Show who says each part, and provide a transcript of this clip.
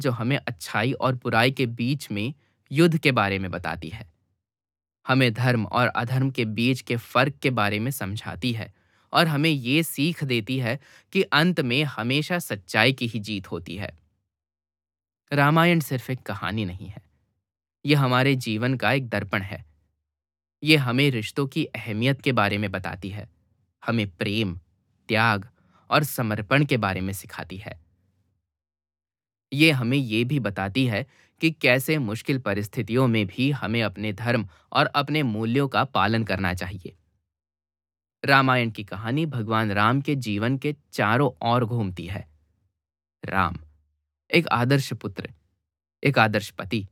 Speaker 1: जो हमें अच्छाई और बुराई के बीच में युद्ध के बारे में बताती है। हमें धर्म और अधर्म के बीच के फर्क के बारे में समझाती है और हमें ये सीख देती है कि अंत में हमेशा सच्चाई की ही जीत होती है। रामायण सिर्फ एक कहानी नहीं है, यह हमारे जीवन का एक दर्पण है। ये हमें रिश्तों की अहमियत के बारे में बताती है, हमें प्रेम, त्याग और समर्पण के बारे में सिखाती है। ये हमें ये भी बताती है कि कैसे मुश्किल परिस्थितियों में भी हमें अपने धर्म और अपने मूल्यों का पालन करना चाहिए। रामायण की कहानी भगवान राम के जीवन के चारों ओर घूमती है। राम, एक आदर्श पुत्र, एक आदर्श पति